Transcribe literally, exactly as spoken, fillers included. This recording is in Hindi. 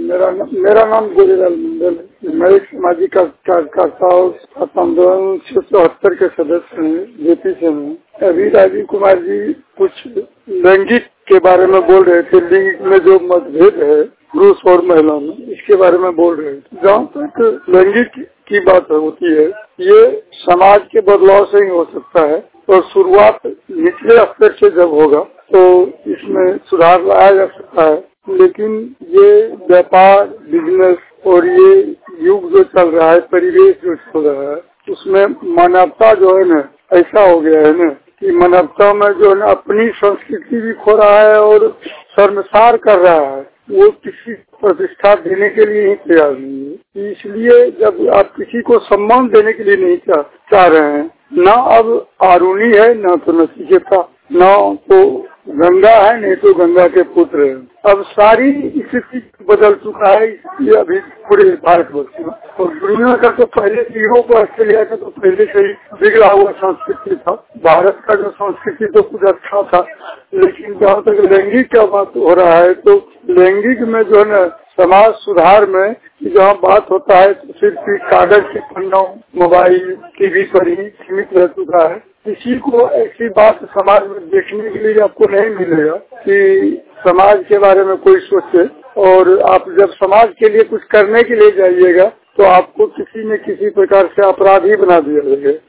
मेरा न, मेरा नाम गोरेलाल मंडल है। मैं एक सामाजिक कार्यकर्ता और आंदोलन उन्नीस सौ चौहत्तर के सदस्य हैं, जेपी से हैं। अभी राजीव कुमार जी कुछ लैंगिक के बारे में बोल रहे थे, लिंग में जो मतभेद है पुरुष और महिला में, इसके बारे में बोल रहे थे। जहाँ तक लैंगिक की बात होती है, ये समाज के बदलाव से ही हो सकता है और शुरुआत निचले स्तर से जब होगा तो इसमें सुधार लाया जा सकता है। लेकिन ये व्यापार, बिजनेस और ये युग जो चल रहा है, परिवेश जो चल रहा है, उसमें मानवता जो है ना, ऐसा हो गया है ना कि मानवता में जो है ना अपनी संस्कृति भी खो रहा है और शर्मसार कर रहा है। वो किसी प्रतिष्ठा देने के लिए ही तैयार नहीं है। इसलिए जब आप किसी को सम्मान देने के लिए नहीं चाह, चाह रहे हैं, न अब आरुणी है, न तो नचिकेता, न तो गंगा है, नहीं तो गंगा के पुत्र है। अब सारी स्थिति बदल चुका है। ये अभी पूरे भारतवर्ष में और दुनिया का तो पहले यूरोप और ऑस्ट्रेलिया का तो पहले से ही बिगड़ा हुआ संस्कृति था। भारत का जो संस्कृति तो कुछ अच्छा था, लेकिन जहाँ तक लैंगिक का बात हो रहा है तो लैंगिक में जो है ना समाज सुधार में जहाँ बात होता है तो सिर्फ कागज के पन्नों, मोबाइल, टीवी पर ही सीमित रह चुका है। किसी को ऐसी बात समाज में देखने के लिए आपको नहीं मिलेगा कि समाज के बारे में कोई सोचे। और आप जब समाज के लिए कुछ करने के लिए जाइएगा तो आपको किसी न किसी प्रकार से अपराधी बना दिया जाएगा।